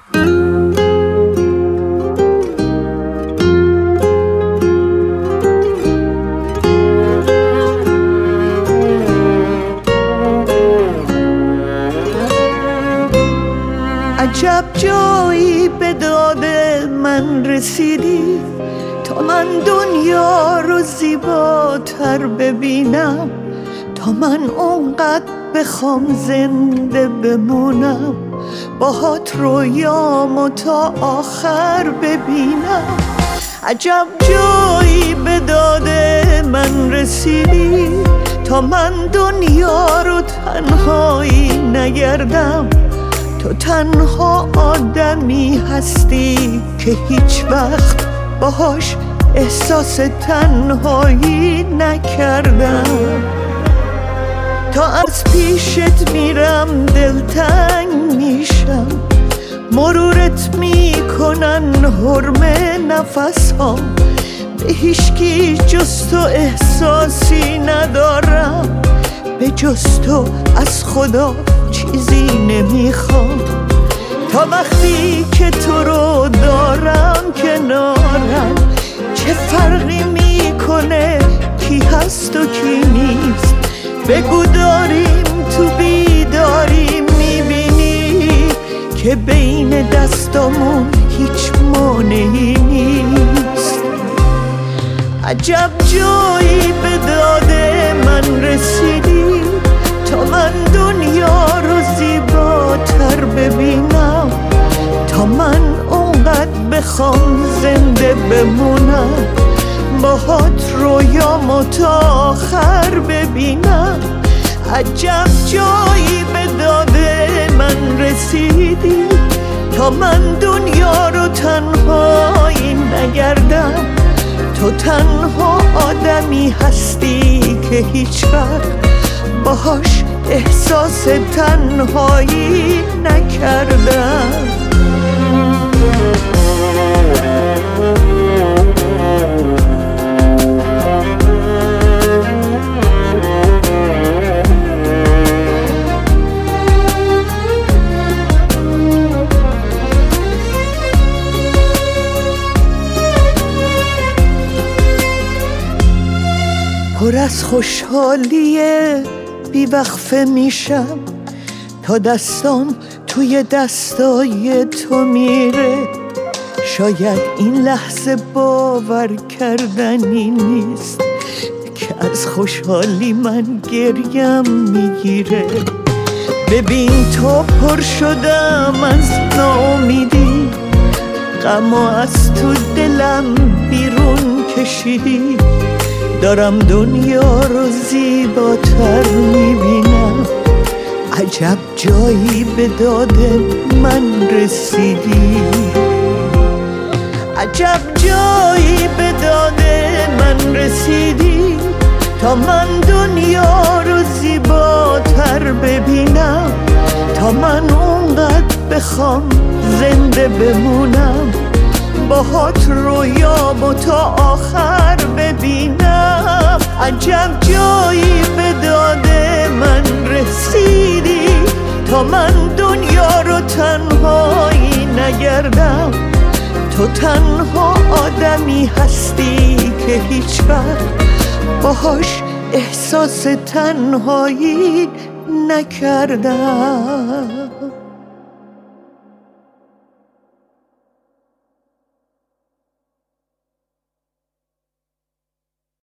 عجب جایی به داد من رسیدی تا من دنیا رو زیباتر ببینم، تا من اونقدر بخوام زنده بمونم، باهات رویامو تا آخر ببینم. عجب جایی به داد من رسیدی تا من دنیا رو تنهایی نگردم، تو تنها آدمی هستی که هیچ وقت باهاش احساس تنهایی نکردم. تا از پیشت میرم دلتنگ میشم، مرورت میکنن حرم نفس‌هام، به هیچکی جز تو احساسی ندارم، به جز تو از خدا چیزی نمیخوام. تا وقتی که تو رو دارم کنارم، چه فرقی میکنه کی هست و کی نیست؟ بگو داریم تو بیداری میبینی که بین دستامون هیچ مانعی نیست. عجب جایی به داد من رسیدی تا من دنیا رو زیباتر ببینم، تا من اونقدر بخوام زنده بمونم، باهات رویامو تا آخر ببینم. عجب جایی به داد من رسیدی تا من دنیا رو تنهایی نگردم، تو تنها آدمی هستی که هیچ وقت باهاش احساس تنهایی نکردم. پر از خوشحالیه بیوقفه میشم تا دستام توی دستای تو میره. شاید این لحظه باور کردنی نیست که از خوشحالی من گریم میگیره. ببین تو پر شدم از ناامیدی، غمو از تو دلم بیرون کشیدی، دارم دنیا رو زیباتر میبینم. عجب جایی به داد من رسیدی، عجب جایی به داد من رسیدی تا من دنیا رو زیباتر ببینم، تا من اونقدر بخوام زنده بمونم، باهات رویامو تا آخر ببینم. عجب جایی به داد من رسیدی تا من دنیا رو تنهایی نگردم، تو تنها آدمی هستی که هیچ وقت باهاش احساس تنهایی نکردم.